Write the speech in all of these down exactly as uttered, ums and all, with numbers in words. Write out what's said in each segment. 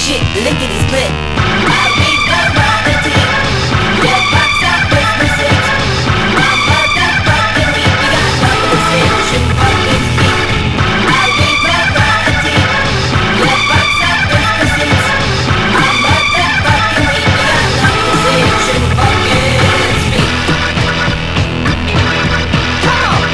shit, lickety split. I read variety. Yeah, box office receipts. My motherfucking week, we got nothing to say. We shouldn't fucking speak. I read variety. Yeah, box office receipts. My motherfucking week, we got nothing to say. We shouldn't fucking speak. Come on.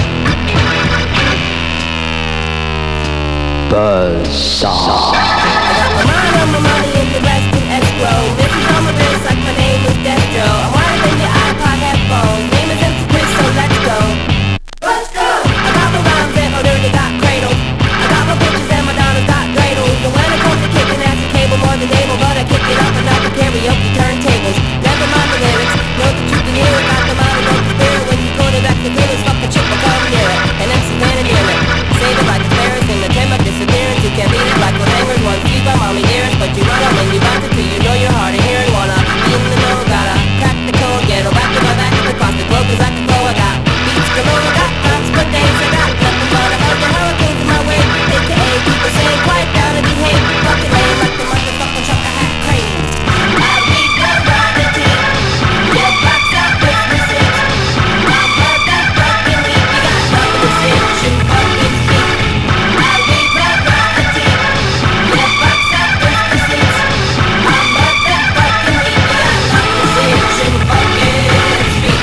Buzzsaw. My mind on my money and the rest in escrow. Bitches on my wrist like my name was Destro. I'm wider than your iPod headphones. Name is empty Chris, so let's go. Let's go! I got my rhymes and my dirty got cradles. I got my bitches and my donnas got dreidels. And when it comes to kicking ass and cable more than able, but I kick it up and like the karaoke turntables. Never mind the lyrics, know that you can hear it. Got the mind and the spirit when you put it back to feelings. Fuck the chick, but come near it. And M C plan and near it. Save it like a Ferris in the time of disappearance. You can't beat it like the hangers. One sleep, I'm mommy dearest, but you run up and you bounce it till you know you're hard of hearing. Wanna be in the know, gotta crack the code, get her back to my back across the globe, cause I can go. I got beats galore, I got ups, but days I got nothing but a hundred hurricanes in my way. A K A people saying quiet down and behave. Fucking lame like the motherfucking trucker hat cranes. I read variety. Yeah, box office receipts. My motherfucking week, we got nothing to say. We shouldn't fucking speak. I read variety. Yeah, box office receipts. My motherfucking week, we got nothing to say. We shouldn't fucking speak.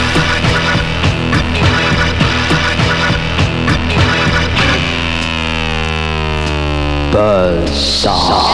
Buzzsaw.